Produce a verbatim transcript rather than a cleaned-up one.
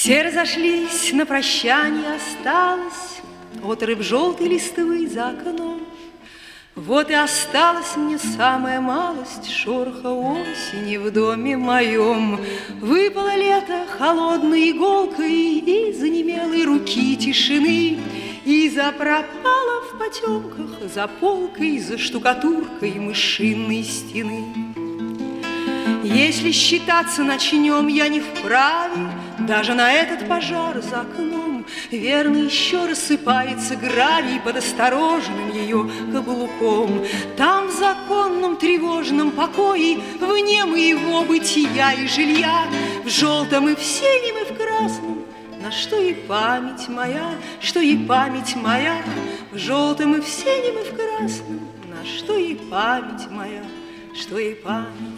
Все разошлись, на прощание осталось отрыв желтой листвы за окном. Вот и осталась мне самая малость шороха осени в доме моем. Выпало лето холодной иголкой из онемелой руки тишины, и запропала в потемках за полкой, за штукатуркой мышиной стены. Если считаться начнем, я не вправе даже на этот пожар за окном. Верно, еще рассыпается гравий под осторожным ее каблуком. Там в законном тревожном покое, вне моего бытия и жилья, в желтом и в синем и в красном, на что и память моя, что и память моя, в желтом и в синем и в красном, на что и память моя, что и память.